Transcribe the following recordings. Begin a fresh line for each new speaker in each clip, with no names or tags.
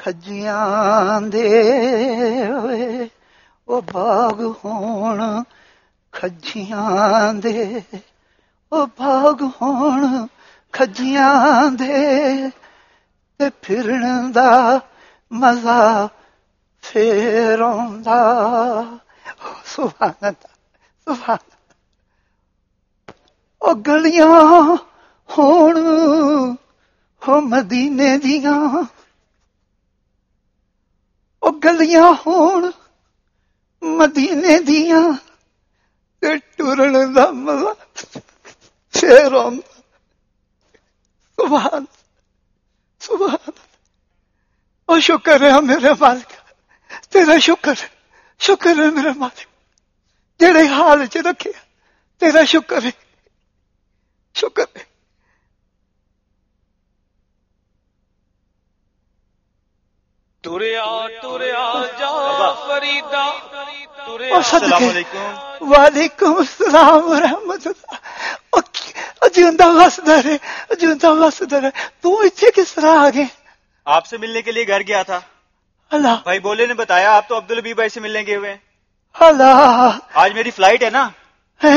ਖੱਜੀਆਂ ਦੇ ਓਏ ਉਹ ਬਾਗ ਹੋਣ ਖੱਜੀਆਂ ਦੇ ਉਹ ਬਾਗ ਹੋਣ ਖੱਜੀਆਂ ਦੇ ਤੇ ਫਿਰਨ ਦਾ ਮਜ਼ਾ ਫੇਰ ਆਉਂਦਾ। ਸੁਭਾਨ ਅੱਲਾਹ ਸੁਭਾਨ। ਉਹ ਗਲੀਆਂ ਹੋਣ ਹੋ ਮਦੀਨੇ ਦੀਆਂ ਉਹ ਗਲੀਆਂ ਹੋਣ ਮਦੀਨੇ ਦੀਆਂ ਤੇ ਟੁਰਨ ਦਾ ਮਜ਼ਾ ਫੇਰ ਆਉਂਦਾ। ਸੁਭਾਨ ਸੁਭਾਨ। ਉਹ ਸ਼ੁਕਰ ਹੈ ਮੇਰੇ ਮਾਲਕ ਤੇਰਾ ਸ਼ੁਕਰ ਹੈ ਮੇਰਾ ਮਾਲਕ ਜਿਹੜੇ ਹਾਲ ਚ ਰੱਖਿਆ ਤੇਰਾ ਸ਼ੁਕਰ ਹੈ ਸ਼ੁਕਰ ہے۔
تریا جا فریدا تریا۔
السلام علیکم۔ وعلیکم السلام ورحمۃ اللہ۔ جیوندا وسدا رہے۔ تو اتنے کس طرح آ گئے؟
آپ سے ملنے کے لیے گھر گیا تھا۔
اللہ
بھائی بولے نے بتایا آپ تو عبدالحبیب بھائی سے ملنے گئے ہوئے ہیں۔
اللہ
آج میری فلائٹ ہے نا،
ہے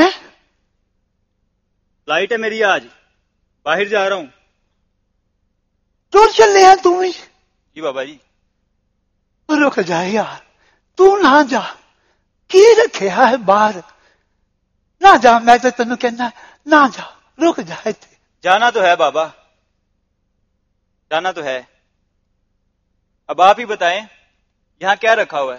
فلائٹ ہے میری آج، باہر جا رہا ہوں۔
دور چلنے ہیں تم ہی؟
جی بابا جی۔
رک جا یار، تو نہ جا، کی رکھے ہے باہر؟ نہ جا، میں تو تینوں کہنا نہ جا، رک جا اتنے۔
جانا تو ہے بابا، جانا تو ہے۔ اب آپ ہی بتائیں یہاں کیا رکھا ہوا ہے؟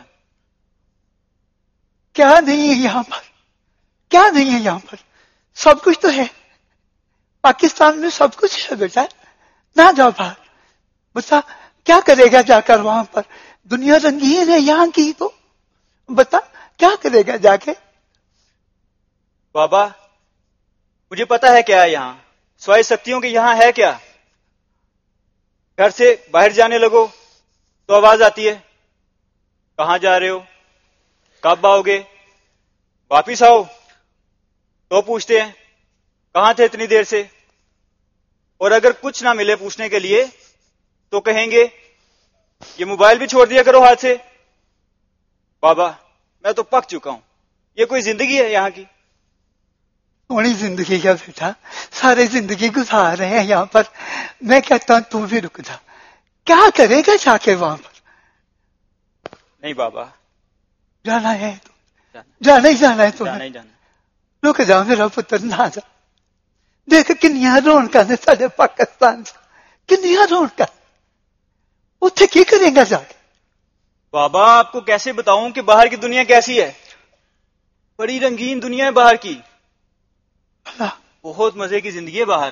کیا نہیں ہے یہاں پر؟ کیا نہیں ہے یہاں پر؟ سب کچھ تو ہے، پاکستان میں سب کچھ ہے بیٹا۔ نہ جاؤ باہر، بتا کیا کرے گا جا کر وہاں پر؟ دنیا رنگین ہے یہاں کی، تو بتا کیا کرے گا جا کے؟
بابا مجھے پتا ہے کیا ہے یہاں، سوائے سکتیوں کے یہاں ہے کیا؟ گھر سے باہر جانے لگو تو آواز آتی ہے کہاں جا رہے ہو، کب آؤ گے، واپس آؤ تو پوچھتے ہیں کہاں تھے اتنی دیر سے، اور اگر کچھ نہ ملے پوچھنے کے لیے تو کہیں گے یہ موبائل بھی چھوڑ دیا کرو ہاتھ سے۔ بابا میں تو پک چکا ہوں، یہ کوئی زندگی ہے یہاں کی؟
تھوڑی زندگی کا بیٹا، سارے زندگی گزار رہے ہیں یہاں پر۔ میں کہتا ہوں تو بھی رک جا، کیا کرے گا جا کے وہاں پر؟
نہیں بابا
جانا ہے تو جانا ہی جانا ہے تو
جانا ہی جانا۔
رک جا میرا پتر، نہ جا۔ دیکھ کنیاں رونقاں نے سارے پاکستان سے، کنیاں رونقاں، اتنے کی کریں گا جا کے؟
بابا آپ کو کیسے بتاؤں کہ باہر کی دنیا کیسی ہے؟ بڑی رنگین دنیا ہے باہر کی،
اللہ
بہت مزے کی زندگی ہے باہر۔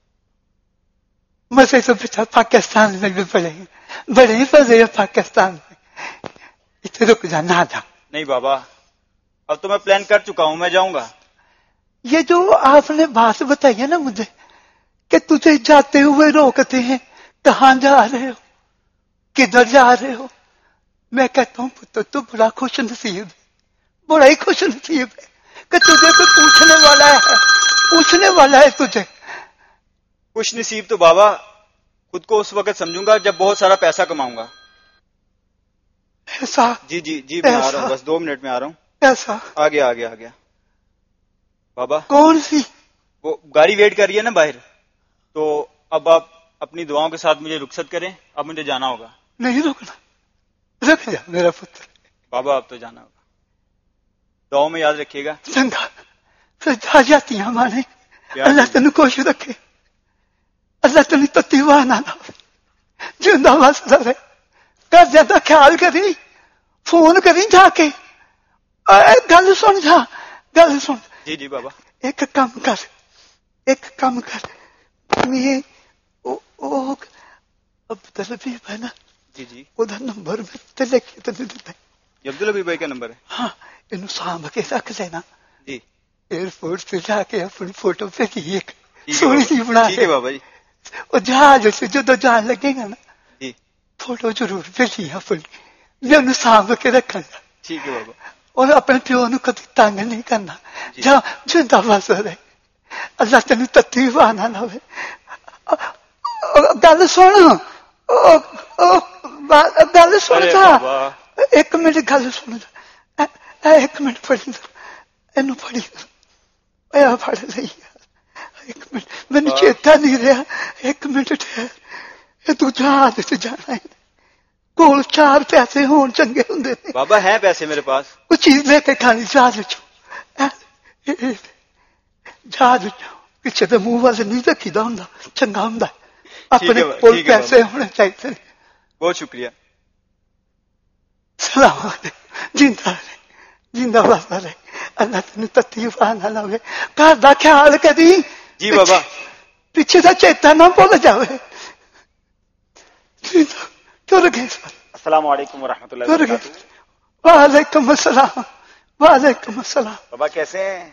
مزے تو بیٹا پاکستان میں بھی بڑے ہی مزے ہیں پاکستان میں، اتنے رک جا، نہ جا۔
نہیں بابا اب تو میں پلان کر چکا ہوں، میں جاؤں گا۔
یہ جو آپ نے بات بتائی ہے نا مجھے کہ تجھے جاتے ہوئے روکتے ہیں، کہاں جا رہے ہو، کدھر جا رہے ہو، میں کہتا ہوں پتر تو بڑا خوش نصیب ہے، بڑا ہی خوش نصیب ہے کہ تجھے کوئی پوچھنے والا ہے تجھے۔
خوش نصیب تو بابا خود کو اس وقت سمجھوں گا جب بہت سارا پیسہ کماؤں گا۔
ایسا؟
جی جی جی میں آ رہا ہوں، بس 2 منٹ میں آ رہا ہوں۔
ایسا؟
آ گیا بابا۔
کون سی؟
وہ گاڑی ویٹ کر رہی ہے نا باہر، تو اب آپ اپنی دعاؤں کے ساتھ مجھے رخصت کریں، اب مجھے جانا ہوگا۔
نہیں رکنا، رک جا میرا پتر۔
بابا اب تو جانا ہوگا، دعاؤں میں یاد رکھیے گا۔
چنگا پھر جا جاتی ہیں ہمارے، اللہ تینوں خوش رکھے، اللہ تینوں تتی نہ جیندہ واسطہ رہے۔ گھر جاتا خیال کری، فون کری جا کے، گل سن جا، گل سن۔
جی جی بابا۔
ایک کام کر میں عبدالحبیب ہے نا،
جی جی
وہ نمبر میں تے لکھے تے دیتا ہے۔
یہ عبدالحبیب بھائی کا نمبر ہے؟
ہاں، انہوں سانب کے رکھ لینا،
جی
ایئرپورٹ پہ جا کے اپنی فوٹو پہ ایک سونی سی بنا
ٹھیک ہے بابا جی۔
اور جہاز سے جدو جان لگے گا نا
جی
فوٹو ضرور بھیجی اپنی، میں انہوں سانب کے رکھا گا،
ٹھیک ہے بابا۔
اور اپنے پیو نو کدی تنگ نہیں کرنا، جا جندا بس رہے، اللہ تینوں تتی نہ لوے۔ گل سن، گل سن
ارے
جا
بابا
ایک منٹ گل سن جا ایک منٹ پڑھی اینو پڑھی پڑھ لئی ایک منٹ مینوں چیتا نہیں رہا ایک منٹ ٹھہر یہ تو جہاز سے جانا ہے کول 4 پیسے ہون چنگے ہوندے نے
بابا ہیں پیسے میرے پاس
کچھ چیز لے کے کھانی جہاز چوں جہاز چوں پیچھے تو منہ والے نہیں رکھیدا ہوندا چنگا ہوندا اپنے کول پیسے ہونے چاہیے
بہت شکریہ
سلام علیکم زندہ رہے زندہ بسا رہے اللہ تین تکلیف نہ لوے گھر دا خیال کری
جی بابا
پیچھے دا چیتا نہ بھول جاوے تر گئے
السلام علیکم ورحمۃ اللہ
تر گئے
وبرکاتہ.
وعلیکم السلام وعلیکم السلام
بابا کیسے ہیں؟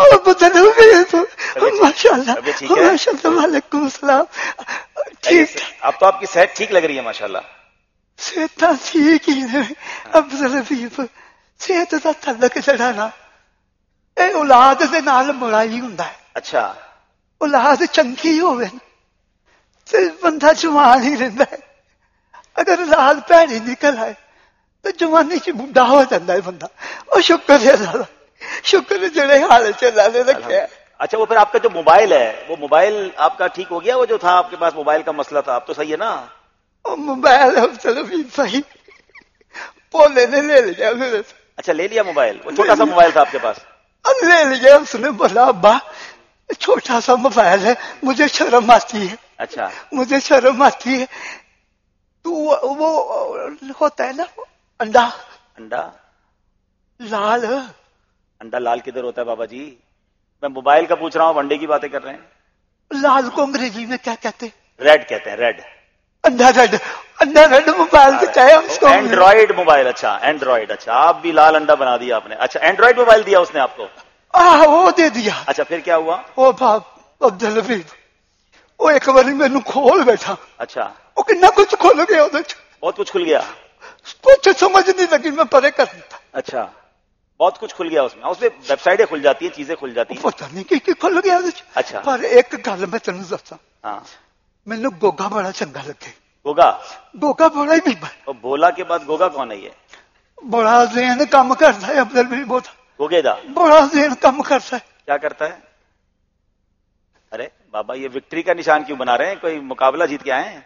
ماشاء اللہ
طبیعت ٹھیک ہے؟
ماشاء اللہ وعلیکم السلام ٹھیک
اب تو آپ کی صحت ٹھیک لگ رہی ہے ماشاءاللہ.
صحت ٹھیک ہی ہے افضل حبیب صحت دا تعلق چڑھانا اے اولاد دے نال مڑائی ہوندا ہے
اچھا
اولاد چنگی ہوے نا تے بندہ جوان ہی رہندا ہے اگر اولاد بھڑی نکل آئے تو جوانی چ بڈھا ہو جاتا ہے بندہ اور شکر ہے اللہ شکر ہے جڑے حال چ اللہ نے رکھیا ہے.
اچھا وہ پھر آپ کا جو موبائل ہے وہ موبائل آپ کا ٹھیک ہو گیا؟ وہ جو تھا آپ کے پاس موبائل کا مسئلہ تھا اب تو صحیح ہے نا؟
اور موبائل چلو بھی صحیح بولے نے لے لیا میرے سے
اچھا لے لیا موبائل؟ وہ چھوٹا سا موبائل تھا آپ کے پاس؟
اب لے لیا اس نے بولا ابا چھوٹا سا موبائل ہے مجھے شرم آتی ہے
اچھا
مجھے شرم آتی ہے تو وہ ہوتا ہے نا انڈا
انڈا
لال
انڈا لال کدھر ہوتا ہے بابا جی؟ میں موبائل کا پوچھ رہا ہوں، انڈے کی باتیں کر رہے ہیں.
لال کو انگریزی میں کیا کہتے ہیں؟
ریڈ کہتے ہیں، ریڈ.
انڈا ریڈ موبائل تو کہے ہم اس کو
اینڈرائڈ موبائل. اچھا اینڈرائڈ. اچھا آپ بھی لال انڈا بنا دیا آپ نے. اچھا اینڈرائڈ موبائل دیا اس نے آپ کو؟
وہ دے دیا.
اچھا پھر کیا ہوا؟
وہ باپ عبدل حفیظ وہ ایک بار مینو کھول بیٹھا.
اچھا
وہ کتنا کچھ کھول گیا
بہت کچھ کھل گیا.
کچھ سمجھ نہیں لگی میں پرے کر دیتا.
اچھا بہت کچھ کھل گیا اس میں ویب سائٹیں کھل جاتی ہیں، چیزیں کھل جاتی ہیں.
پتا نہیں کی کھل گیا.
اچھا
پر ایک گل میں تینوں دسا
ہاں
مینو گوگا بڑا چنگا لگے.
گوگا؟
گوگا بڑا ہی نہیں
اور بولا کے بعد گوگا کون ہے یہ؟
بڑا ذہن کام کرتا ہے عبدل بھی بہت
گوگے دا
بڑا ذہن کام کرتا ہے.
کیا کرتا ہے؟ ارے بابا یہ وکٹری کا نشان کیوں بنا رہے ہیں؟ کوئی مقابلہ جیت کے آئے ہیں؟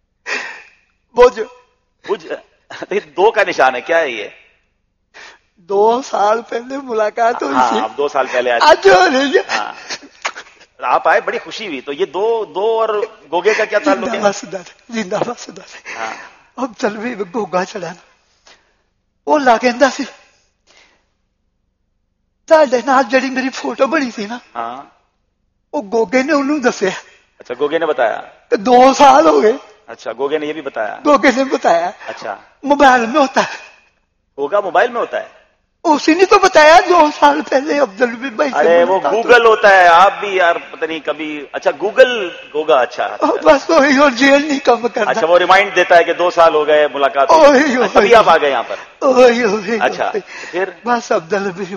بوجھ 2 کا نشان ہے. کیا ہے یہ؟
2 سال پہلے ملاقات ہوئی
ہاں
تھی.
اب 2 سال پہلے آئے.
آج ہو رہی ہے.
ہاں آپ آئے بڑی خوشی ہوئی. تو یہ دو اور گوگے کا کیا تعلق ہے؟
زندہ باد
ہاں
اب چل بھی گوگا چڑھانا وہ لا کہ سی تھے نال جڑی میری فوٹو بنی تھی نا
ہاں
وہ گوگے نے انہوں دسیا.
اچھا گوگے نے بتایا.
2 سال ہو گئے.
اچھا گوگے نے یہ بھی بتایا.
گوگے نے بتایا.
اچھا
موبائل میں ہوتا ہے.
گوگا موبائل میں ہوتا ہے؟
اسی نے تو بتایا 2 سال پہلے عبدل بھی بھائی.
ارے وہ گوگل ہوتا ہے. آپ بھی یار پتہ نہیں کبھی. اچھا گوگل گوگا. اچھا
بس وہی اور جیل نہیں کم کرتا.
اچھا وہ ریمائنڈ دیتا ہے کہ 2 سال ہو گئے ملاقات. ابھی آپ آ گئے یہاں پر؟ اچھا پھر
بس عبدل بھی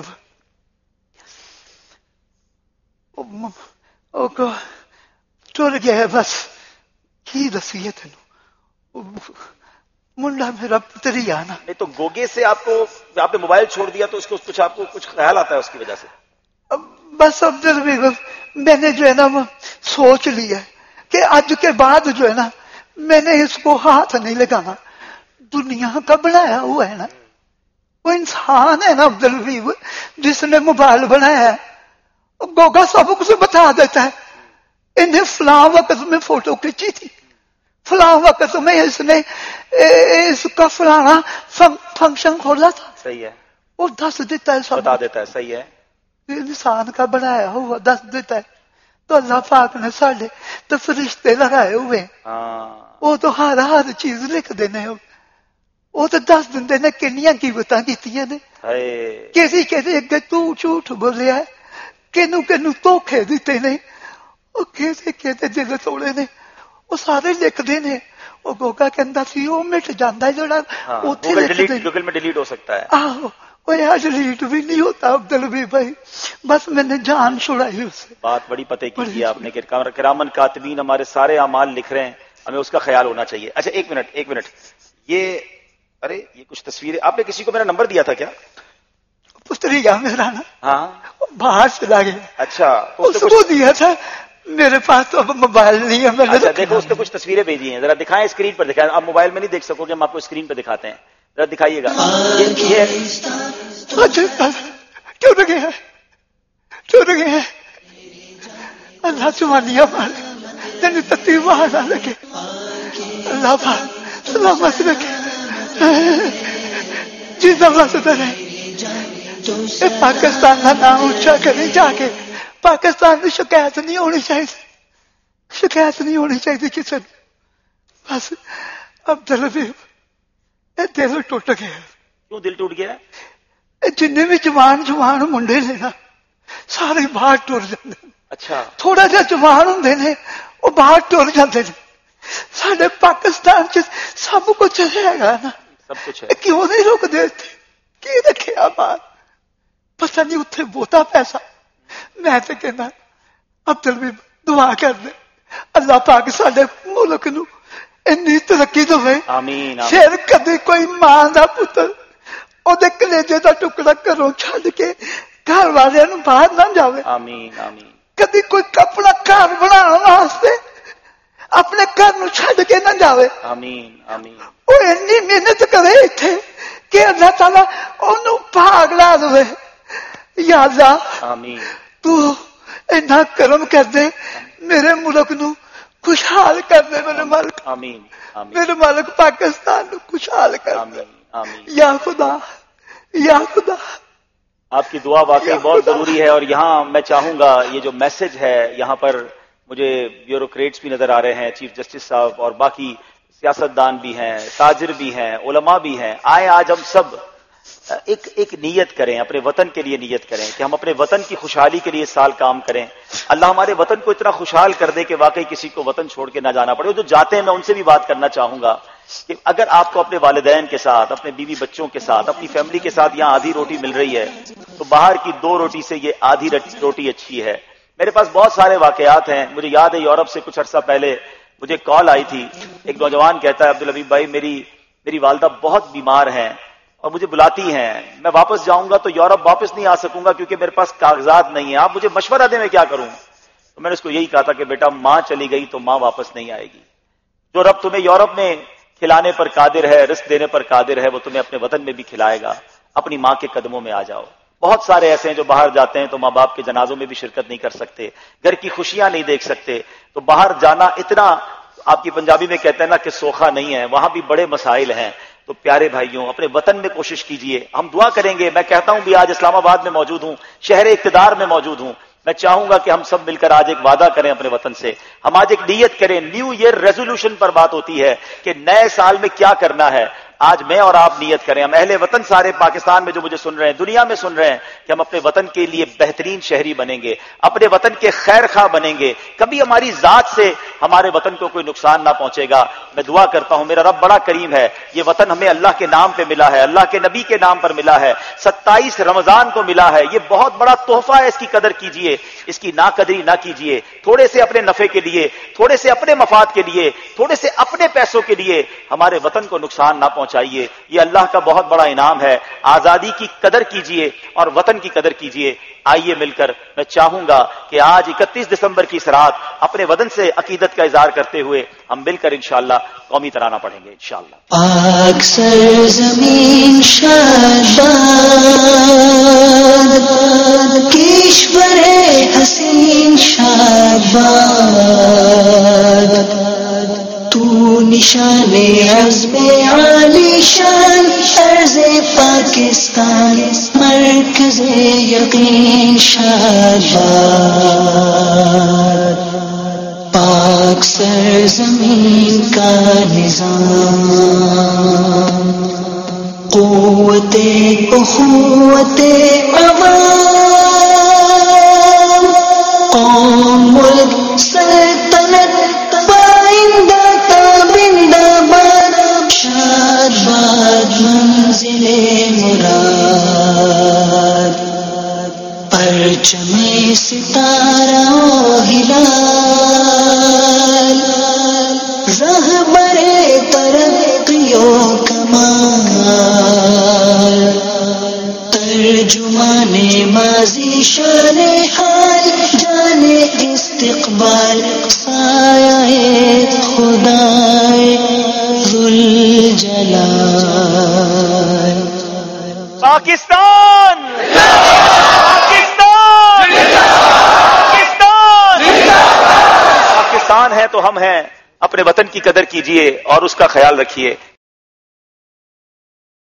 ٹر گیا. بس کی دسیے تینوں منڈا میرا پتری آنا.
نہیں تو گوگے سے آپ کو آپ نے موبائل چھوڑ دیا تو اس کو کچھ آپ کو کچھ خیال آتا ہے اس کی وجہ سے؟
بس عبدل بھی میں نے جو ہے نا سوچ لیا کہ آج کے بعد جو ہے نا میں نے اس کو ہاتھ نہیں لگانا. دنیا کا بنایا ہوا ہے نا وہ انسان ہے نا عبدل بھی جس نے موبائل بنایا ہے. گوگا سب کچھ بتا دیتا ہے. انہیں فلاں وقت میں فوٹو کھینچی تھی فلاں وقت میں اس نے اس کا فلانا فنکشن کھولا تھا.
صحیح ہے
وہ دس دیتا ہے سب
بتا دیتا ہے. صحیح ہے
انسان کا بنایا ہوا دس دیتا ہے. تو اللہ پاک نے ساڑھے تو فرشتے لگائے ہوئے وہ تو ہر چیز لکھ دینے وہ تو دس دن نے کنیاں قیمتاں کیتیاں نے کسی کہتے اگے تو جھوٹ بولیا ہے کنو کنو دھوکھے دیتے نے وہ کہتے کہتے دل توڑے نے وہ سارے لکھ دینے. وہ گوگا کہندا سی وہ مٹ جاندا ہے جڑا اوتھے
گوگل میں ڈیلیٹ ہو سکتا ہے.
آہو وہ ڈیلیٹ بھی نہیں ہوتا عبدل بھی بھائی. بس میں نے جان چھڑائی اس سے.
بات بڑی پتے کی آپ نے کہ کرامن کاتبین ہمارے سارے اعمال لکھ رہے ہیں، ہمیں اس کا خیال ہونا چاہیے. اچھا ایک منٹ ارے یہ کچھ تصویریں، آپ نے کسی کو میرا نمبر دیا تھا کیا؟
پتری گا میرا نا
ہاں
باہر چلا گیا.
اچھا
اس کو دیا تھا، میرے پاس تو اب موبائل نہیں ہے. میں نے
اچھا دیکھو اس نے کچھ تصویریں بھیجی ہیں، ذرا دکھائیں اسکرین پر دکھائیں. آپ موبائل میں نہیں دیکھ سکو گے، ہم آپ کو اسکرین پہ دکھاتے ہیں، ذرا دکھائیے گا. یہ
کیوں رکھے ہیں، کیوں رکھے ہیں؟ اللہ چمانیاں مار تین تتی وہاں نہ رکھے، اللہ پاک سلامت رکھے. جس واسطے رہے پاکستان کا نام اونچا کرے جا کے. پاکستان میں شکایت نہیں ہونی چاہیے، شکایت نہیں ہونی چاہیے کسی نے. بس اب دل بھی دل ٹوٹ گیا.
کیوں دل ٹوٹ گیا؟
جن بھی جوان منڈے نے نا سارے باہر ٹر جاتے.
اچھا
تھوڑا جا جوان ہوندے نے وہ باہر ٹر جاتے ہیں. سارے پاکستان چ سب کچھ ہے گا نا،
سب کچھ ہے،
کیوں نہیں روک دیتے؟ کی رکھے بات پتہ نہیں اتنے بہتا پیسہ. میں تو کہنا عبدل بھی دعا کر دے اللہ پاک سارے ملک نو انی ترقی دے.
آمین.
پھر کدی کوئی ماں دا پتر او دے کلیجے دا ٹکڑا گھروں چھڈ کے گھر والے نو باہر نہ جاوے.
آمین آمین.
کدی کوئی اپنا گھر بنانے واسطے اپنے گھر نو چھڈ کے نہ جاوے.
آمین آمین.
وہ اتنی محنت کرے اتنے کہ اللہ تعالیٰ انہوں بھاگ لا دے. یا اللہ
آمین.
تو اینا کرم کر دے، میرے ملک نو خوشحال کر دے. میرے ملک
آمین آمین.
میرے ملک پاکستان نو خوشحال کر دے.
آمین آمین.
یا خدا یا خدا.
آپ کی دعا واقعی بہت ضروری ہے. اور یہاں میں چاہوں گا یہ جو میسج ہے، یہاں پر مجھے بیوروکریٹس بھی نظر آ رہے ہیں، چیف جسٹس صاحب اور باقی سیاستدان بھی ہیں، تاجر بھی ہیں، علماء بھی ہیں. آئے آج ہم سب ایک نیت کریں، اپنے وطن کے لیے نیت کریں کہ ہم اپنے وطن کی خوشحالی کے لیے اس سال کام کریں. اللہ ہمارے وطن کو اتنا خوشحال کر دے کہ واقعی کسی کو وطن چھوڑ کے نہ جانا پڑے. جو جاتے ہیں میں ان سے بھی بات کرنا چاہوں گا کہ اگر آپ کو اپنے والدین کے ساتھ، اپنے بیوی بچوں کے ساتھ، اپنی فیملی کے ساتھ یہاں آدھی روٹی مل رہی ہے تو باہر کی 2 روٹی سے یہ آدھی روٹی اچھی ہے. میرے پاس بہت سارے واقعات ہیں. مجھے یاد ہے یورپ سے کچھ عرصہ پہلے مجھے کال آئی تھی. ایک نوجوان کہتا ہے عبدالحبیب بھائی میری والدہ بہت بیمار ہیں اور مجھے بلاتی ہیں، میں واپس جاؤں گا تو یورپ واپس نہیں آ سکوں گا کیونکہ میرے پاس کاغذات نہیں ہیں، آپ مجھے مشورہ دیں میں کیا کروں. تو میں نے اس کو یہی کہا تھا کہ بیٹا ماں چلی گئی تو ماں واپس نہیں آئے گی. جو رب تمہیں یورپ میں کھلانے پر قادر ہے، رزق دینے پر قادر ہے، وہ تمہیں اپنے وطن میں بھی کھلائے گا. اپنی ماں کے قدموں میں آ جاؤ. بہت سارے ایسے ہیں جو باہر جاتے ہیں تو ماں باپ کے جنازوں میں بھی شرکت نہیں کر سکتے، گھر کی خوشیاں نہیں دیکھ سکتے. تو باہر جانا اتنا، آپ کی پنجابی میں کہتے ہیں نا کہ سوکھا نہیں ہے، وہاں بھی بڑے مسائل ہیں. تو پیارے بھائیوں اپنے وطن میں کوشش کیجئے. ہم دعا کریں گے. میں کہتا ہوں بھی آج اسلام آباد میں موجود ہوں، شہر اقتدار میں موجود ہوں. میں چاہوں گا کہ ہم سب مل کر آج ایک وعدہ کریں اپنے وطن سے. ہم آج ایک نیت کریں. نیو ایئر ریزولوشن پر بات ہوتی ہے کہ نئے سال میں کیا کرنا ہے. آج میں اور آپ نیت کریں. ہم اہل وطن سارے پاکستان میں جو مجھے سن رہے ہیں، دنیا میں سن رہے ہیں، کہ ہم اپنے وطن کے لیے بہترین شہری بنیں گے، اپنے وطن کے خیر خواہ بنیں گے. کبھی ہماری ذات سے ہمارے وطن کو کوئی نقصان نہ پہنچے گا. میں دعا کرتا ہوں میرا رب بڑا کریم ہے. یہ وطن ہمیں اللہ کے نام پہ ملا ہے، اللہ کے نبی کے نام پر ملا ہے، 27 رمضان کو ملا ہے. یہ بہت بڑا تحفہ ہے. اس کی قدر کیجئے، اس کی ناقدری نہ کیجئے. تھوڑے سے اپنے نفع کے لیے، تھوڑے سے اپنے مفاد کے لیے، تھوڑے سے اپنے پیسوں کے لیے ہمارے وطن کو نقصان نہ پہنچائیے. یہ اللہ کا بہت بڑا انعام ہے. آزادی کی قدر کیجئے اور وطن کی قدر کیجئے. آئیے مل کر، میں چاہوں گا کہ آج 31 دسمبر کی اس رات اپنے وطن سے عقیدت کا اظہار کرتے ہوئے ہم مل کر انشاءاللہ قومی ترانہ پڑھیں گے انشاءاللہ.
پاک سرزمین شادباد، کشور حسین شادباد، تو نشان عزم عالی شان، عرض پاکستان مرکز یقین شادباد. پاک سرزمین کا نظام، قوت اخوت عوام، قوم ملک سلطنت پائندہ تابندہ باد، شادباد منزل مراد. پرچم ستارہ و ہلال، رہبر ترقیوں کمال، ترجمان ماضی شان حال، جانے استقبال سایہ خدائے ذوالجلال۔
پاکستان پاکستان پاکستان پاکستان ہے تو ہم ہیں، اپنے وطن کی قدر کیجئے اور اس کا خیال رکھیے۔